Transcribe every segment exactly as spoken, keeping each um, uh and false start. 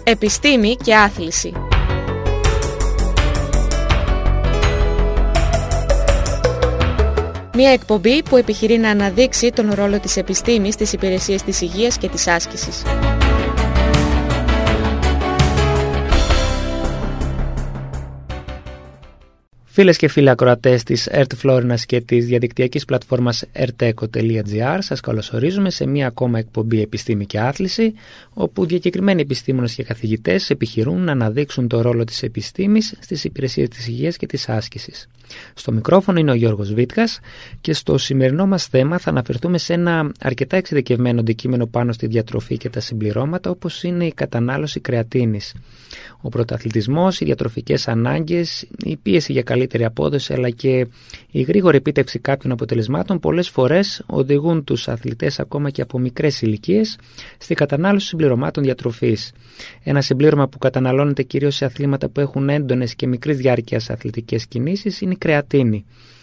Επιστήμη και άθληση. Μια εκπομπή που επιχειρεί να αναδείξει τον ρόλο της επιστήμης στις υπηρεσίες της υγείας και της άσκησης. Φίλες και φίλοι ακροατές της ΕΡΤ Φλόρινας και της διαδικτυακής πλατφόρμας ερτέκο τελεία τζι άρ, σας καλωσορίζουμε σε μία ακόμα εκπομπή Επιστήμη και Άθληση, όπου διακεκριμένοι επιστήμονες και καθηγητές επιχειρούν να αναδείξουν το ρόλο της επιστήμης στις υπηρεσίες της υγείας και της άσκησης. Στο μικρόφωνο είναι ο Γιώργος Βίτκας και στο σημερινό μας θέμα θα αναφερθούμε σε ένα αρκετά εξειδικευμένο αντικείμενο πάνω στη διατροφή και τα συμπληρώματα, όπως είναι η κατανάλωση κρεατίνης. Ο πρωταθλητισμός, οι διατροφικές ανάγκες, η πίεση για καλύτερη απόδοση αλλά και η γρήγορη επίτευξη κάποιων αποτελεσμάτων πολλές φορές οδηγούν τους αθλητές ακόμα και από μικρές ηλικίες στη κατανάλωση συμπληρωμάτων διατροφής. Ένα συμπλήρωμα που καταναλώνεται κυρίως σε αθλήματα που έχουν έντονες και μικρής διάρκειας αθλητικές κινήσεις είναι η κρεατίνη.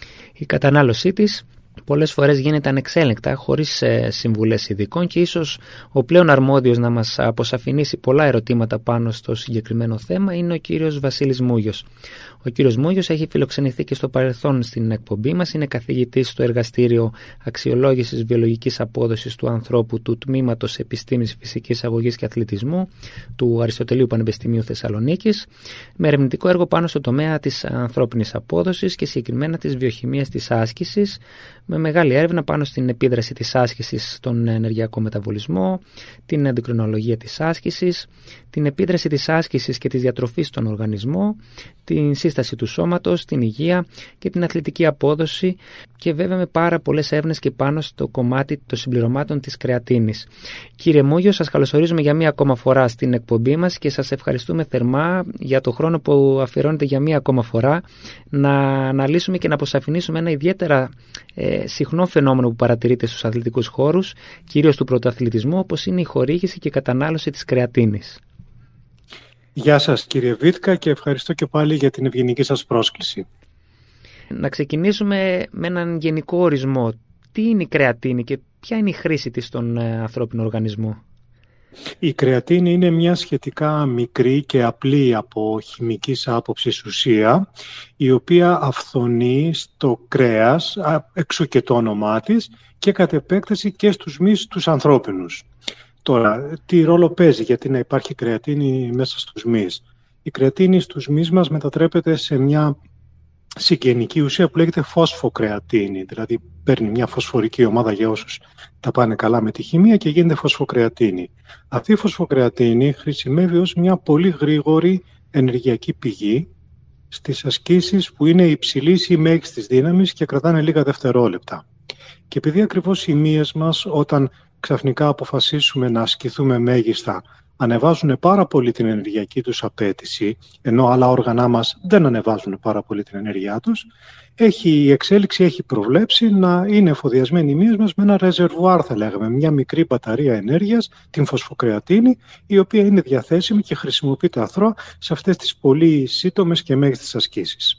Η κατανάλωσή της πολλές φορές γίνεται ανεξέλεγκτα, χωρίς ε, συμβουλές ειδικών, και ίσως ο πλέον αρμόδιος να μας αποσαφηνίσει πολλά ερωτήματα πάνω στο συγκεκριμένο θέμα είναι ο κύριος Βασίλης Μούγιος. Ο κύριος Μούγιος έχει φιλοξενηθεί και στο παρελθόν στην εκπομπή μας, είναι καθηγητής στο Εργαστήριο Αξιολόγησης Βιολογικής Απόδοσης του Ανθρώπου του Τμήματος Επιστήμης Φυσικής Αγωγής και Αθλητισμού του Αριστοτελείου Πανεπιστημίου Θεσσαλονίκης, με ερευνητικό έργο πάνω στο τομέα της ανθρώπινης απόδοσης και συγκεκριμένα της βιοχημίας της άσκησης, με μεγάλη έρευνα πάνω στην επίδραση της άσκησης στον ενεργειακό μεταβολισμό, την ενδοκρινολογία της άσκησης, την επίδραση της άσκησης και της διατροφής στον οργανισμό, την σύσταση του σώματος, την υγεία και την αθλητική απόδοση, και βέβαια με πάρα πολλές έρευνες και πάνω στο κομμάτι των συμπληρωμάτων της κρεατίνης. Κύριε Μούγιο, σας καλωσορίζουμε για μία ακόμα φορά στην εκπομπή μας και σας ευχαριστούμε θερμά για το χρόνο που αφιερώνετε για μία ακόμα φορά να αναλύσουμε και να αποσαφηνίσουμε ένα ιδιαίτερα ε, συχνό φαινόμενο που παρατηρείται στους αθλητικούς χώρους, κυρίως του πρωταθλητισμού, όπως είναι η χορήγηση και η κατανάλωση της κρεατίνης. Γεια σας κύριε Βίτκα και ευχαριστώ και πάλι για την ευγενική σας πρόσκληση. Να ξεκινήσουμε με έναν γενικό ορισμό. Τι είναι η κρεατίνη και ποια είναι η χρήση της στον ανθρώπινο οργανισμό? Η κρεατίνη είναι μια σχετικά μικρή και απλή από χημικής άποψης ουσία, η οποία αυθονεί στο κρέας, εξού και το όνομά της, και κατ' επέκταση και στους μυς τους ανθρώπινους. Τώρα, τι ρόλο παίζει, γιατί να υπάρχει κρεατίνη μέσα στους μυς? Η κρεατίνη στους μυς μας μετατρέπεται σε μια συγγενική ουσία που λέγεται φωσφοκρεατίνη, δηλαδή παίρνει μια φωσφορική ομάδα, για όσους τα πάνε καλά με τη χημεία, και γίνεται φωσφοκρεατίνη. Αυτή η φωσφοκρεατίνη χρησιμεύει ως μια πολύ γρήγορη ενεργειακή πηγή στις ασκήσεις που είναι υψηλής ή μέγιστης δύναμης και κρατάνε λίγα δευτερόλεπτα. Και επειδή ακριβώς οι μύες μας, όταν ξαφνικά αποφασίσουμε να ασκηθούμε μέγιστα, ανεβάζουν πάρα πολύ την ενεργειακή τους απέτηση, ενώ άλλα όργανα μας δεν ανεβάζουν πάρα πολύ την ενέργειά τους, έχει, η εξέλιξη έχει προβλέψει να είναι εφοδιασμένοι οι μύες μας με ένα ρεζερβουάρ, θα λέγαμε, μια μικρή μπαταρία ενέργειας, την φωσφοκρεατίνη, η οποία είναι διαθέσιμη και χρησιμοποιείται αθρώα σε αυτές τις πολύ σύντομες και μέγιστες ασκήσεις.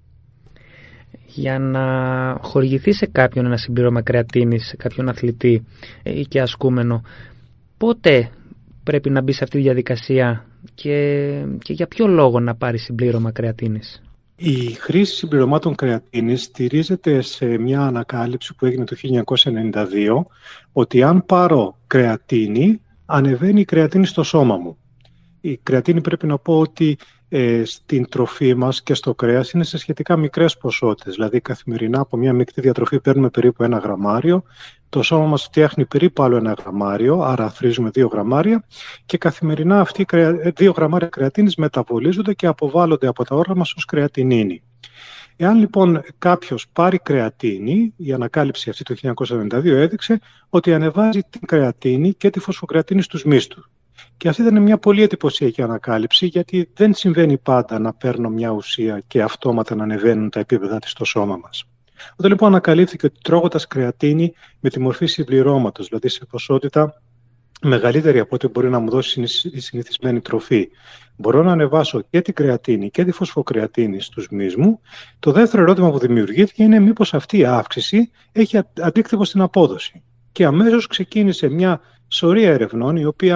Για να χορηγηθεί σε κάποιον ένα συμπλήρωμα κρεατίνης, σε κάποιον αθλητή ή και ασκούμενο, πότε πρέπει να μπει σε αυτή τη διαδικασία και, και για ποιο λόγο να πάρει συμπλήρωμα κρεατίνης? Η χρήση συμπληρωμάτων κρεατίνης στηρίζεται σε μια ανακάλυψη που έγινε το χίλια εννιακόσια ενενήντα δύο, ότι αν πάρω κρεατίνη, ανεβαίνει η κρεατίνη στο σώμα μου. Η κρεατίνη, πρέπει να πω ότι ε, στην τροφή μας και στο κρέας είναι σε σχετικά μικρές ποσότητες. Δηλαδή καθημερινά από μια μεικτή διατροφή παίρνουμε περίπου ένα γραμμάριο. Το σώμα μας φτιάχνει περίπου άλλο ένα γραμμάριο, άρα αθροίζουμε δύο γραμμάρια, και καθημερινά αυτοί οι δύο γραμμάρια κρεατίνης μεταβολίζονται και αποβάλλονται από τα όργανα μας ως κρεατινίνη. Εάν λοιπόν κάποιος πάρει κρεατίνη, η ανακάλυψη αυτή το χίλια εννιακόσια ενενήντα δύο έδειξε ότι ανεβάζει την κρεατίνη και τη φωσφοκρεατίνη στους μυς του. Και αυτή ήταν μια πολύ εντυπωσιακή ανακάλυψη, γιατί δεν συμβαίνει πάντα να παίρνω μια ουσία και αυτόματα να ανεβαίνουν τα επίπεδα της στο σώμα μας. Όταν λοιπόν ανακαλύφθηκε ότι τρώγοντας κρεατίνη με τη μορφή συμπληρώματος, δηλαδή σε ποσότητα μεγαλύτερη από ό,τι μπορεί να μου δώσει η συνηθισμένη τροφή, μπορώ να ανεβάσω και την κρεατίνη και τη φωσφοκρεατίνη στους μυς μου, το δεύτερο ερώτημα που δημιουργήθηκε είναι μήπως αυτή η αύξηση έχει αντίκτυπο στην απόδοση. Και αμέσως ξεκίνησε μια σωρία ερευνών, η οποία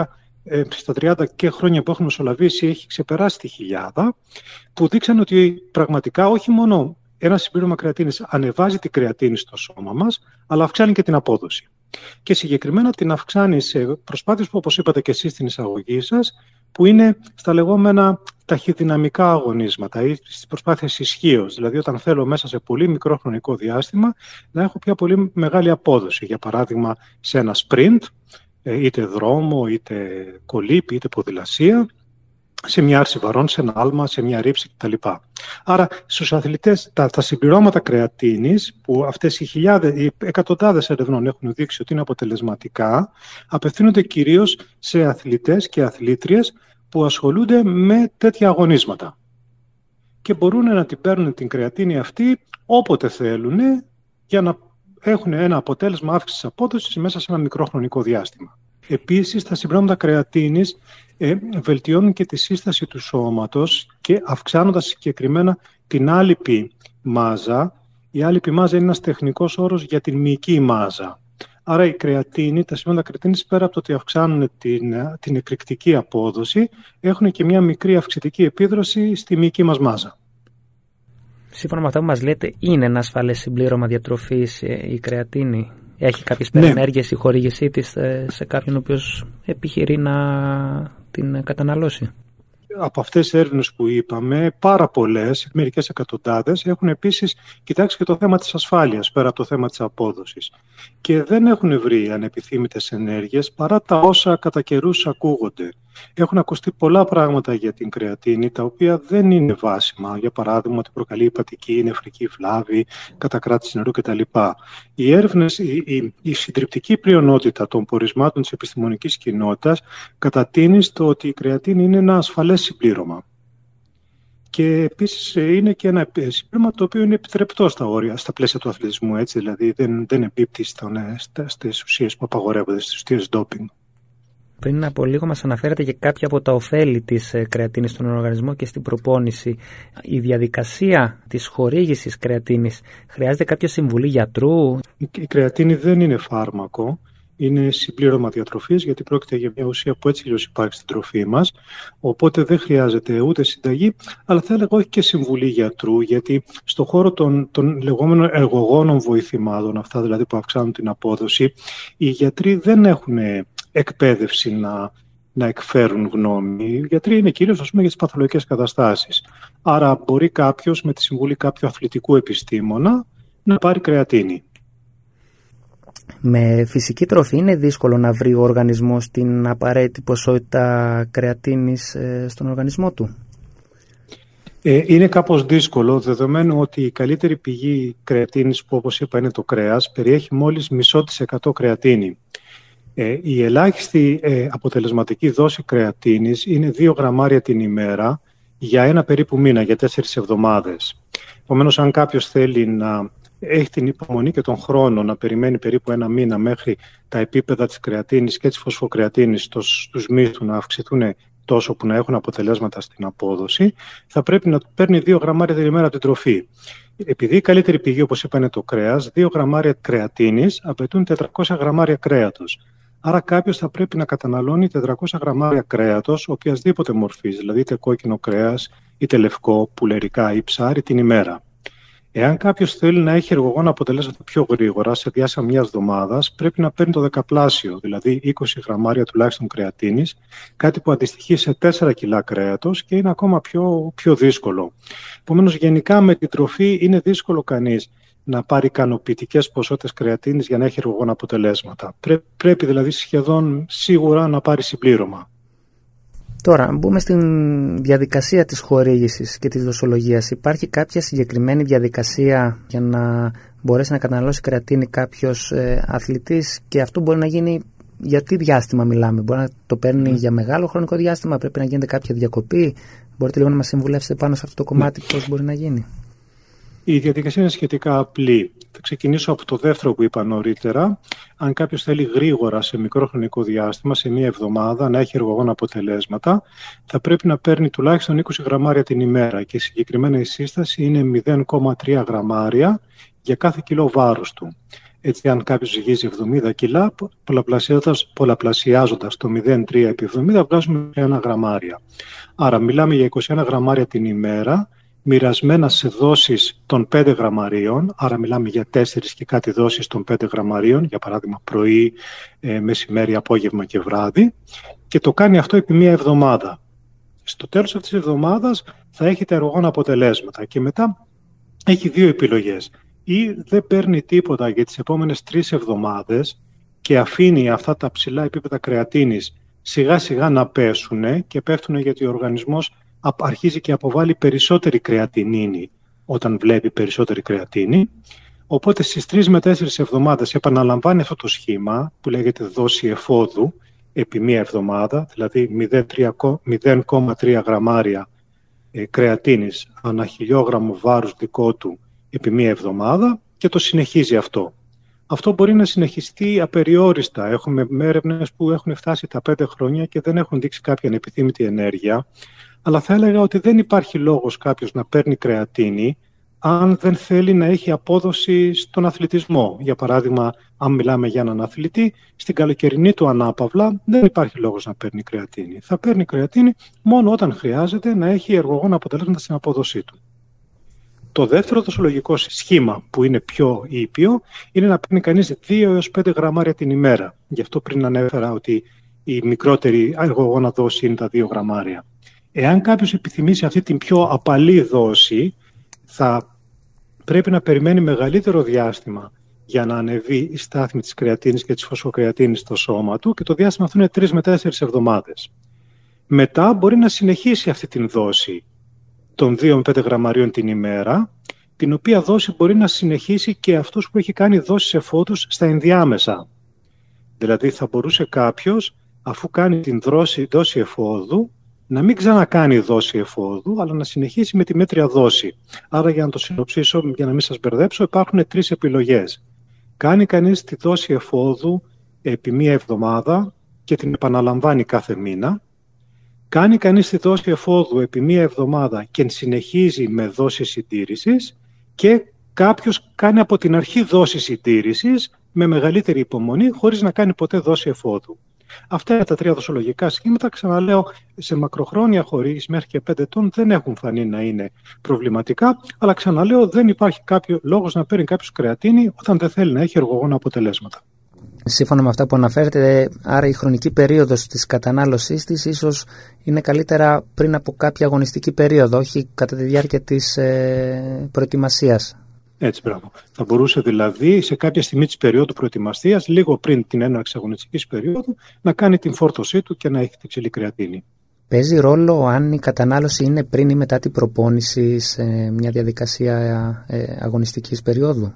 ε, στα τριάντα και χρόνια που έχουν μεσολαβήσει έχει ξεπεράσει τη χιλιάδα, που δείξαν ότι πραγματικά όχι μόνο ένα συμπλήρωμα κρεατίνης ανεβάζει την κρεατίνη στο σώμα μας, αλλά αυξάνει και την απόδοση. Και συγκεκριμένα την αυξάνει σε προσπάθειες που, όπως είπατε και εσείς στην εισαγωγή σας, που είναι στα λεγόμενα ταχυδυναμικά αγωνίσματα ή στις προσπάθειες ισχύως. Δηλαδή, όταν θέλω μέσα σε πολύ μικρό χρονικό διάστημα να έχω πια πολύ μεγάλη απόδοση. Για παράδειγμα, σε ένα sprint, είτε δρόμο, είτε κολύμπη, είτε ποδηλασία, σε μια άρση βαρών, σε ένα άλμα, σε μια ρήψη κτλ. Άρα, στους αθλητές, τα, τα συμπληρώματα κρεατίνης, που αυτές οι χιλιάδες, οι εκατοντάδες ερευνών έχουν δείξει ότι είναι αποτελεσματικά, απευθύνονται κυρίως σε αθλητές και αθλήτριες που ασχολούνται με τέτοια αγωνίσματα. Και μπορούν να την παίρνουν την κρεατίνη αυτή όποτε θέλουν, για να έχουν ένα αποτέλεσμα αύξησης απόδοσης μέσα σε ένα μικρό χρονικό διάστημα. Επίσης, τα συμπληρώματα κρεατίνης ε, βελτιώνουν και τη σύσταση του σώματος και αυξάνοντας συγκεκριμένα την άλιπη μάζα. Η άλιπη μάζα είναι ένας τεχνικός όρος για την μυϊκή μάζα. Άρα η κρεατίνη, τα συμπληρώματα κρεατίνης, πέρα από το ότι αυξάνουν την, την εκρηκτική απόδοση, έχουν και μια μικρή αυξητική επίδραση στη μυϊκή μας μάζα. Σύμφωνα με αυτά που μας λέτε, είναι ένα ασφαλές συμπλήρωμα διατροφής η κρεατίνη? Έχει κάποιες παρενέργειες η χορήγησή της σε κάποιον ο οποίος επιχειρεί να την καταναλώσει? Από αυτές τις έρευνες που είπαμε, πάρα πολλές, μερικές εκατοντάδες, έχουν επίσης κοιτάξει και το θέμα της ασφάλειας, πέρα από το θέμα της απόδοσης. Και δεν έχουν βρει ανεπιθύμητες ενέργειες, παρά τα όσα κατά καιρούς ακούγονται. Έχουν ακουστεί πολλά πράγματα για την κρεατίνη, τα οποία δεν είναι βάσιμα. Για παράδειγμα, ότι προκαλεί υπατική, νεφρική βλάβη, κατακράτηση νερού κτλ. Οι έρευνες, η, η, η συντριπτική πλειονότητα των πορισμάτων της επιστημονικής κοινότητας κατατείνει στο ότι η κρεατίνη είναι ένα ασφαλές συμπλήρωμα. Και επίσης είναι και ένα συμπλήρωμα το οποίο είναι επιτρεπτό στα όρια, στα πλαίσια του αθλητισμού, έτσι, δηλαδή δεν, δεν εμπίπτει στις ουσίες που απαγορεύονται, στις ουσίες ντόπινγκ. Πριν από λίγο μας αναφέρατε και κάποια από τα ωφέλη της κρεατίνης στον οργανισμό και στην προπόνηση. Η διαδικασία της χορήγησης κρεατίνης χρειάζεται κάποια συμβουλή γιατρού? Η κρεατίνη δεν είναι φάρμακο. Είναι συμπλήρωμα διατροφής, γιατί πρόκειται για μια ουσία που έτσι αλλιώς υπάρχει στην τροφή μας. Οπότε δεν χρειάζεται ούτε συνταγή, αλλά θα έλεγα όχι και συμβουλή γιατρού, γιατί στον χώρο των, των λεγόμενων εργογόνων βοηθημάτων, αυτά δηλαδή που αυξάνουν την απόδοση, οι γιατροί δεν έχουν εκπαίδευση να, να εκφέρουν γνώμη. Οι γιατροί είναι κυρίως, ας πούμε, για τις παθολογικές καταστάσεις. Άρα μπορεί κάποιος με τη συμβουλή κάποιου αθλητικού επιστήμονα να πάρει κρεατίνη. Με φυσική τροφή είναι δύσκολο να βρει ο οργανισμός την απαραίτητη ποσότητα κρεατίνης στον οργανισμό του? Ε, είναι κάπως δύσκολο, δεδομένου ότι η καλύτερη πηγή κρεατίνης, που όπως είπα είναι το κρέας, περιέχει μόλις μισό της εκατό κρεατίνη. Ε, η ελάχιστη ε, αποτελεσματική δόση κρεατίνης είναι δύο γραμμάρια την ημέρα για ένα περίπου μήνα, για τέσσερις εβδομάδες. Επομένως, αν κάποιος θέλει να έχει την υπομονή και τον χρόνο να περιμένει περίπου ένα μήνα μέχρι τα επίπεδα της κρεατίνης και της φωσφοκρεατίνης στους μυς του να αυξηθούν τόσο που να έχουν αποτελέσματα στην απόδοση, θα πρέπει να παίρνει δύο γραμμάρια την ημέρα την τροφή. Επειδή η καλύτερη πηγή, όπως είπα, είναι το κρέας, δύο γραμμάρια κρεατίνης απαιτούν τετρακόσια γραμμάρια κρέατος. Άρα κάποιος θα πρέπει να καταναλώνει τετρακόσια γραμμάρια κρέατος, οποιασδήποτε μορφής, δηλαδή είτε κόκκινο κρέας, είτε λευκό, πουλερικά ή ψάρι την ημέρα. Εάν κάποιος θέλει να έχει εργογόνα αποτελέσματα πιο γρήγορα, σε διάστημα μιας εβδομάδας, πρέπει να παίρνει το δεκαπλάσιο, δηλαδή είκοσι γραμμάρια τουλάχιστον κρεατίνης, κάτι που αντιστοιχεί σε τέσσερα κιλά κρέατος και είναι ακόμα πιο, πιο δύσκολο. Επομένως, γενικά με την τροφή είναι δύσκολο κανείς να πάρει ικανοποιητικές ποσότητες κρεατίνης για να έχει εργογόνα αποτελέσματα. Πρέ, πρέπει δηλαδή σχεδόν σίγουρα να πάρει συμπλήρωμα. Τώρα, μπούμε στην διαδικασία της χορήγησης και της δοσολογίας. Υπάρχει κάποια συγκεκριμένη διαδικασία για να μπορέσει να καταναλώσει κρεατίνη κάποιος ε, αθλητής, και αυτό μπορεί να γίνει για τι διάστημα μιλάμε? Μπορεί να το παίρνει mm. για μεγάλο χρονικό διάστημα, πρέπει να γίνεται κάποια διακοπή? Μπορείτε λίγο να μας συμβουλεύσετε πάνω σε αυτό το κομμάτι, mm. πώς μπορεί να γίνει? Η διαδικασία είναι σχετικά απλή. Θα ξεκινήσω από το δεύτερο που είπα νωρίτερα. Αν κάποιος θέλει γρήγορα, σε μικρό χρονικό διάστημα, σε μία εβδομάδα, να έχει εργογόνα αποτελέσματα, θα πρέπει να παίρνει τουλάχιστον είκοσι γραμμάρια την ημέρα και συγκεκριμένα η σύσταση είναι μηδέν κόμμα τρία γραμμάρια για κάθε κιλό βάρους του. Έτσι, αν κάποιος ζυγίζει εβδομήντα κιλά, πολλαπλασιάζοντας, πολλαπλασιάζοντας το μηδέν κόμμα τρία επί εβδομήντα, βγάζουμε είκοσι ένα γραμμάρια. Άρα μιλάμε για είκοσι ένα γραμμάρια την ημέρα, μοιρασμένα σε δόσεις των πέντε γραμμαρίων, άρα μιλάμε για τέσσερις και κάτι δόσεις των πέντε γραμμαρίων, για παράδειγμα πρωί, ε, μεσημέρι, απόγευμα και βράδυ, και το κάνει αυτό επί μία εβδομάδα. Στο τέλος αυτής της εβδομάδας θα έχει τα εργογόνα αποτελέσματα και μετά έχει δύο επιλογές. Ή δεν παίρνει τίποτα για τις επόμενες τρεις εβδομάδες και αφήνει αυτά τα ψηλά επίπεδα κρεατίνης σιγά σιγά να πέσουν και πέφτουν γιατί ο οργανισμός αρχίζει και αποβάλλει περισσότερη κρεατινίνη όταν βλέπει περισσότερη κρεατίνη. Οπότε στις τρεις με τέσσερις εβδομάδες επαναλαμβάνει αυτό το σχήμα που λέγεται δόση εφόδου επί μία εβδομάδα, δηλαδή μηδέν κόμμα τρία γραμμάρια κρεατίνης ανά χιλιόγραμμο βάρους δικό του επί μία εβδομάδα και το συνεχίζει αυτό. Αυτό μπορεί να συνεχιστεί απεριόριστα. Έχουμε έρευνες που έχουν φτάσει τα πέντε χρόνια και δεν έχουν δείξει κάποια ανεπιθύμητη ενέργεια, αλλά θα έλεγα ότι δεν υπάρχει λόγος κάποιος να παίρνει κρεατίνη αν δεν θέλει να έχει απόδοση στον αθλητισμό. Για παράδειγμα, αν μιλάμε για έναν αθλητή, στην καλοκαιρινή του ανάπαυλα δεν υπάρχει λόγος να παίρνει κρεατίνη. Θα παίρνει κρεατίνη μόνο όταν χρειάζεται να έχει εργογόνα αποτελέσματα στην απόδοσή του. Το δεύτερο δοσολογικό σχήμα που είναι πιο ήπιο είναι να παίρνει κανείς δύο έως πέντε γραμμάρια την ημέρα. Γι' αυτό πριν ανέφερα ότι η μικρότερη εργογόνα δόση είναι τα δύο γραμμάρια. Εάν κάποιος επιθυμήσει αυτή την πιο απαλή δόση, θα πρέπει να περιμένει μεγαλύτερο διάστημα για να ανεβεί η στάθμη της κρεατίνης και της φωσφοκρεατίνης στο σώμα του και το διάστημα αυτό είναι τρεις με τέσσερις εβδομάδες. Μετά μπορεί να συνεχίσει αυτή την δόση των δύο με πέντε γραμμαρίων την ημέρα, την οποία δόση μπορεί να συνεχίσει και αυτός που έχει κάνει δόσεις εφόδους στα ενδιάμεσα. Δηλαδή θα μπορούσε κάποιος, αφού κάνει την δόση, δόση εφόδου, να μην ξανακάνει δόση εφόδου, αλλά να συνεχίσει με τη μέτρια δόση. Άρα, για να το συνοψίσω, για να μην σας μπερδέψω, υπάρχουν τρεις επιλογές. Κάνει κανείς τη δόση εφόδου επί μία εβδομάδα και την επαναλαμβάνει κάθε μήνα. Κάνει κανείς τη δόση εφόδου επί μία εβδομάδα και συνεχίζει με δόση συντήρησης και κάποιος κάνει από την αρχή δόση συντήρησης με μεγαλύτερη υπομονή χωρίς να κάνει ποτέ δόση εφόδου. Αυτά είναι τα τρία δοσολογικά σχήματα. Ξαναλέω, σε μακροχρόνια χωρίς μέχρι και πέντε ετών δεν έχουν φανεί να είναι προβληματικά, αλλά ξαναλέω, δεν υπάρχει κάποιο λόγος να παίρνει κάποιος κρεατίνη όταν δεν θέλει να έχει εργογόνα αποτελέσματα. Σύμφωνα με αυτά που αναφέρετε, άρα η χρονική περίοδος της κατανάλωσής της ίσως είναι καλύτερα πριν από κάποια αγωνιστική περίοδο, όχι κατά τη διάρκεια της ε, προετοιμασίας. Έτσι, μπράβο. Θα μπορούσε δηλαδή σε κάποια στιγμή της περίοδου προετοιμασίας, λίγο πριν την έναρξη αγωνιστικής περίοδου, να κάνει την φόρτωσή του και να έχει την ψηλή κρεατίνη. Παίζει ρόλο αν η κατανάλωση είναι πριν ή μετά την προπόνηση σε μια διαδικασία ε, αγωνιστικής περίοδου?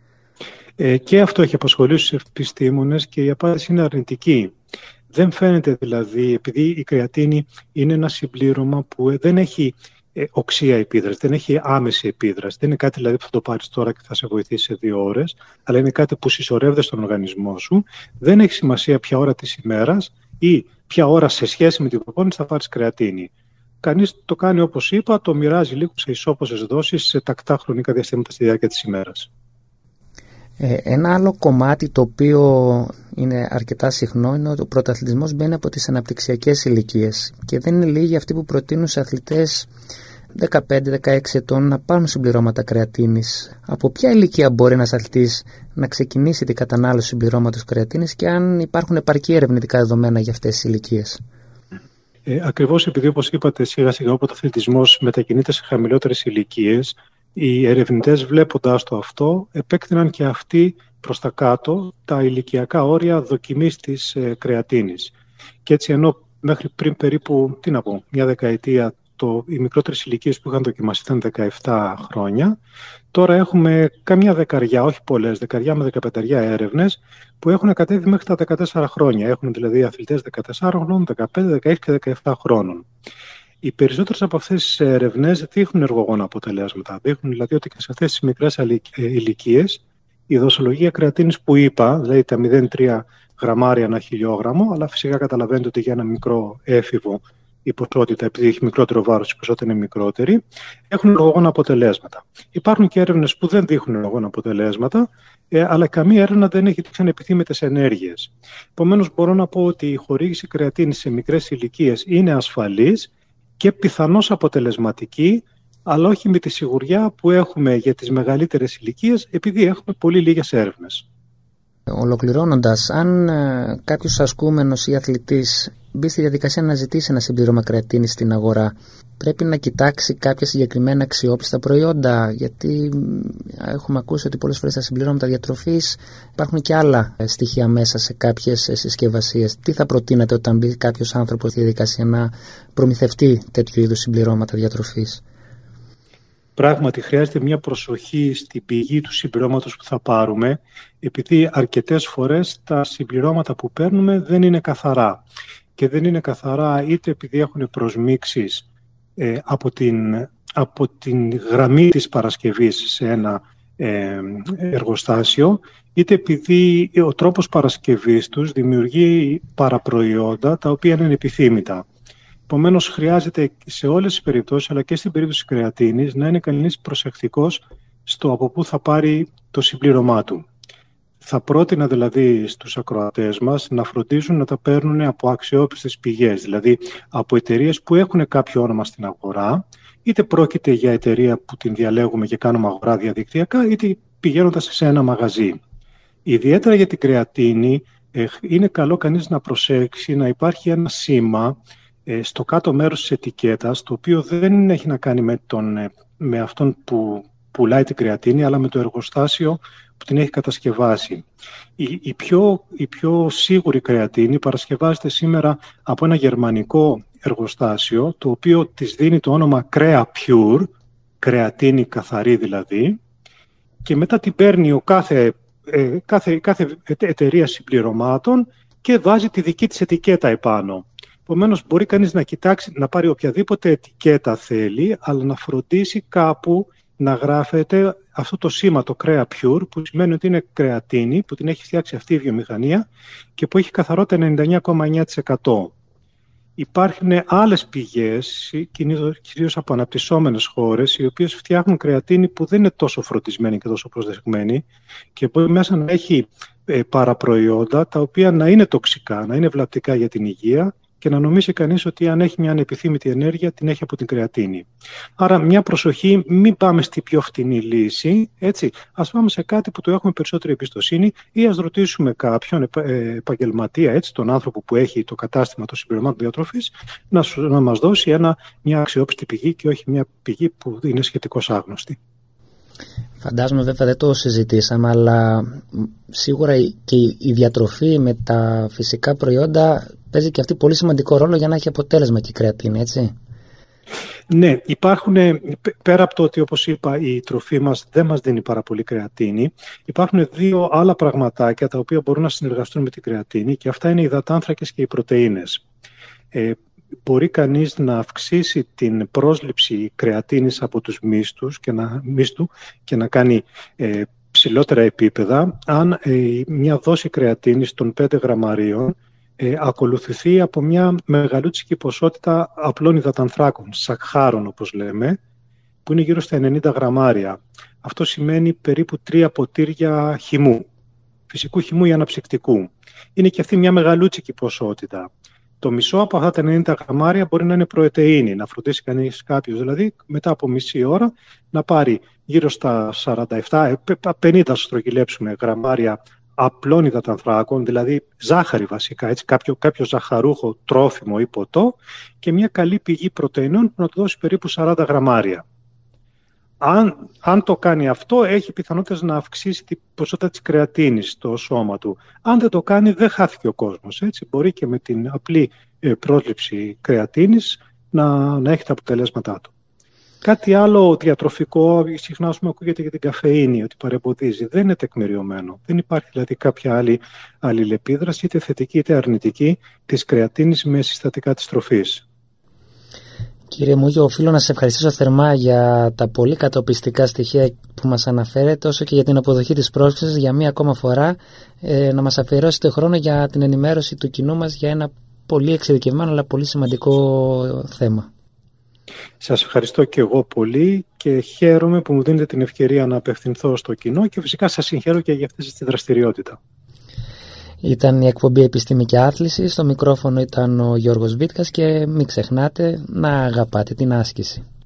Ε, και αυτό έχει απασχολήσει τους επιστήμονες και η απάντηση είναι αρνητική. Δεν φαίνεται δηλαδή, επειδή η κρεατίνη είναι ένα συμπλήρωμα που δεν έχει ε, οξία επίδραση, δεν έχει άμεση επίδραση. Δεν είναι κάτι δηλαδή που θα το πάρεις τώρα και θα σε βοηθήσει σε δύο ώρες, αλλά είναι κάτι που συσσωρεύεται στον οργανισμό σου. Δεν έχει σημασία ποια ώρα της ημέρας ή ποια ώρα σε σχέση με την προπόνηση θα πάρεις κρεατίνη. Κανείς το κάνει όπως είπα, το μοιράζει λίγο σε ισόποσες δόσεις σε τακτά χρονικά διαστήματα στη διάρκεια της ημέρας. Ένα άλλο κομμάτι το οποίο είναι αρκετά συχνό είναι ότι ο πρωταθλητισμός μπαίνει από τις αναπτυξιακές ηλικίες και δεν είναι λίγοι αυτοί που προτείνουν σε αθλητές δεκαπέντε δεκαέξι ετών να πάρουν συμπληρώματα κρεατίνης. Από ποια ηλικία μπορεί ένας αθλητής να ξεκινήσει την κατανάλωση συμπληρώματος κρεατίνης και αν υπάρχουν επαρκή ερευνητικά δεδομένα για αυτές τις ηλικίες? Ε, ακριβώς επειδή, όπως είπατε, σιγά σιγά ο πρωταθλητισμός μετακινείται σε χαμηλότερες ηλικίες, οι ερευνητές βλέποντας το αυτό επέκτηναν και αυτοί προς τα κάτω τα ηλικιακά όρια δοκιμής της ε, κρεατίνης. Και έτσι ενώ μέχρι πριν περίπου, τι να πω, μια δεκαετία το, οι μικρότερες ηλικίες που είχαν δοκιμαστεί ήταν δεκαεπτά χρόνια, τώρα έχουμε καμιά δεκαριά, όχι πολλές, δεκαριά με δεκαπενταριά έρευνες που έχουν κατέβει μέχρι τα δεκατέσσερα χρόνια. Έχουν δηλαδή αθλητές δεκατεσσάρων χρόνων, δεκαπέντε, δεκαέξι και δεκαεπτά χρόνων. Οι περισσότερες από αυτές τις ερευνές δείχνουν εργογόνα αποτελέσματα. Δείχνουν δηλαδή ότι και σε αυτές τις μικρές ηλικίες η δοσολογία κρεατίνης που είπα, δηλαδή τα μηδέν κόμμα τρία γραμμάρια ανά χιλιόγραμμο, αλλά φυσικά καταλαβαίνετε ότι για ένα μικρό έφηβο η ποσότητα, επειδή έχει μικρότερο βάρος, η ποσότητα είναι μικρότερη, έχουν λογογόνα αποτελέσματα. Υπάρχουν και έρευνες που δεν δείχνουν λογογόνα αποτελέσματα, ε, αλλά καμία έρευνα δεν έχει δείξει ανεπιθύμητες ενέργειες. Επομένως, μπορώ να πω ότι η χορήγηση κρεατίνης σε μικρές ηλικίες είναι ασφαλής και πιθανώς αποτελεσματική, αλλά όχι με τη σιγουριά που έχουμε για τις μεγαλύτερες ηλικίες, επειδή έχουμε πολύ λίγες έρευνες. Ολοκληρώνοντας, αν ε, κάποιος ασκούμενος ή αθλητής μπει στη διαδικασία να ζητήσει ένα συμπλήρωμα κρεατίνης στην αγορά, πρέπει να κοιτάξει κάποια συγκεκριμένα αξιόπιστα προϊόντα, γιατί έχουμε ακούσει ότι πολλές φορές στα συμπληρώματα διατροφής υπάρχουν και άλλα στοιχεία μέσα σε κάποιες συσκευασίες. Τι θα προτείνατε όταν μπει κάποιος άνθρωπος στη διαδικασία να προμηθευτεί τέτοιου είδους συμπληρώματα διατροφής? Πράγματι, χρειάζεται μια προσοχή στην πηγή του συμπληρώματος που θα πάρουμε, επειδή αρκετές φορές τα συμπληρώματα που παίρνουμε δεν είναι καθαρά. Και δεν είναι καθαρά είτε επειδή έχουν προσμίξεις ε, από, την, από την γραμμή της παρασκευής σε ένα ε, εργοστάσιο, είτε επειδή ο τρόπος παρασκευής τους δημιουργεί παραπροϊόντα τα οποία είναι επιθύμητα. Επομένως, χρειάζεται σε όλες τις περιπτώσεις, αλλά και στην περίπτωση κρεατίνης, να είναι κανείς προσεκτικός στο από πού θα πάρει το συμπλήρωμά του. Θα πρότεινα δηλαδή στους ακροατές μας να φροντίζουν να τα παίρνουν από αξιόπιστες πηγές, δηλαδή από εταιρείες που έχουν κάποιο όνομα στην αγορά, είτε πρόκειται για εταιρεία που την διαλέγουμε και κάνουμε αγορά διαδικτυακά, είτε πηγαίνοντας σε ένα μαγαζί. Ιδιαίτερα για την κρεατίνη, είναι καλό κανείς να προσέξει να υπάρχει ένα σήμα στο κάτω μέρος της ετικέτας, το οποίο δεν έχει να κάνει με, τον, με αυτόν που πουλάει την κρεατίνη, αλλά με το εργοστάσιο που την έχει κατασκευάσει. Η, η, πιο, η πιο σίγουρη κρεατίνη παρασκευάζεται σήμερα από ένα γερμανικό εργοστάσιο, το οποίο της δίνει το όνομα Crea Pure, κρεατίνη καθαρή δηλαδή, και μετά την παίρνει ο κάθε, ε, κάθε, κάθε εταιρεία συμπληρωμάτων και βάζει τη δική της ετικέτα επάνω. Επομένως, μπορεί κανείς να κοιτάξει, να πάρει οποιαδήποτε ετικέτα θέλει, αλλά να φροντίσει κάπου να γράφεται αυτό το σήμα, το Crea Pure, που σημαίνει ότι είναι κρεατίνη, που την έχει φτιάξει αυτή η βιομηχανία και που έχει καθαρότητα ενενήντα εννιά κόμμα εννιά τοις εκατό. Υπάρχουν άλλες πηγές, κυρίως από αναπτυσσόμενες χώρες, οι οποίες φτιάχνουν κρεατίνη που δεν είναι τόσο φροντισμένη και τόσο προσδεχμένη και μπορεί μέσα να έχει παραπροϊόντα τα οποία να είναι τοξικά, να είναι βλαπτικά για την υγεία και να νομίζει κανείς ότι αν έχει μια ανεπιθύμητη ενέργεια την έχει από την κρεατίνη. Άρα μια προσοχή, μην πάμε στη πιο φτηνή λύση, έτσι. Ας πάμε σε κάτι που το έχουμε περισσότερη εμπιστοσύνη ή ας ρωτήσουμε κάποιον επαγγελματία, έτσι, τον άνθρωπο που έχει το κατάστημα των συμπληρωμάτων διατροφής, να, να μας δώσει ένα, μια αξιόπιστη πηγή και όχι μια πηγή που είναι σχετικώς άγνωστη. Φαντάζομαι βέβαια δεν το συζητήσαμε, αλλά σίγουρα και η διατροφή με τα φυσικά προϊόντα παίζει και αυτή πολύ σημαντικό ρόλο για να έχει αποτέλεσμα και η κρεατίνη, έτσι. Ναι, υπάρχουν, πέρα από το ότι όπως είπα η τροφή μας δεν μας δίνει πάρα πολύ κρεατίνη, υπάρχουν δύο άλλα πραγματάκια τα οποία μπορούν να συνεργαστούν με την κρεατίνη και αυτά είναι οι υδατάνθρακες και οι πρωτεΐνες. Ε, μπορεί κανείς να αυξήσει την πρόσληψη κρεατίνης από τους μύστους και να, μύστου και να κάνει ε, ψηλότερα επίπεδα αν ε, μια δόση κρεατίνης των πέντε γραμμαρίων ε, ακολουθηθεί από μια μεγαλούτσικη ποσότητα απλών υδατανθράκων, σακχάρων όπως λέμε, που είναι γύρω στα ενενήντα γραμμάρια. Αυτό σημαίνει περίπου τρία ποτήρια χυμού, φυσικού χυμού ή αναψυκτικού. Είναι και αυτή μια μεγαλούτσικη ποσότητα. Το μισό από αυτά τα ενενήντα γραμμάρια μπορεί να είναι πρωτεΐνη, να φροντίσει κανείς κάποιος, δηλαδή μετά από μισή ώρα να πάρει γύρω στα σαράντα επτά πενήντα στρογγυλέψουμε γραμμάρια απλών υδατανθράκων, δηλαδή ζάχαρη βασικά, έτσι, κάποιο, κάποιο ζαχαρούχο τρόφιμο ή ποτό και μια καλή πηγή πρωτεϊνών που να του δώσει περίπου σαράντα γραμμάρια. Αν, αν το κάνει αυτό, έχει πιθανότητες να αυξήσει την ποσότητα της κρεατίνης στο σώμα του. Αν δεν το κάνει, δεν χάθηκε ο κόσμος. Έτσι. Μπορεί και με την απλή ε, πρόσληψη κρεατίνης να, να έχει τα αποτελέσματά του. Κάτι άλλο διατροφικό, συχνά ακούγεται για την καφεΐνη, ότι παρεμποδίζει. Δεν είναι τεκμηριωμένο. Δεν υπάρχει δηλαδή κάποια άλλη αλληλεπίδραση, είτε θετική είτε αρνητική, της κρεατίνης με συστατικά της τροφής. Κύριε Μούγιο, οφείλω να σας ευχαριστήσω θερμά για τα πολύ κατοπιστικά στοιχεία που μας αναφέρετε, όσο και για την αποδοχή της πρόσκλησης για μία ακόμα φορά ε, να μας αφιερώσετε χρόνο για την ενημέρωση του κοινού μας για ένα πολύ εξειδικευμένο αλλά πολύ σημαντικό θέμα. Σας ευχαριστώ και εγώ πολύ και χαίρομαι που μου δίνετε την ευκαιρία να απευθυνθώ στο κοινό και φυσικά σας συγχαίρω και για αυτή τη δραστηριότητα. Ήταν η εκπομπή Επιστήμη και Άθληση, στο μικρόφωνο ήταν ο Γιώργος Βίτκας και μην ξεχνάτε να αγαπάτε την άσκηση.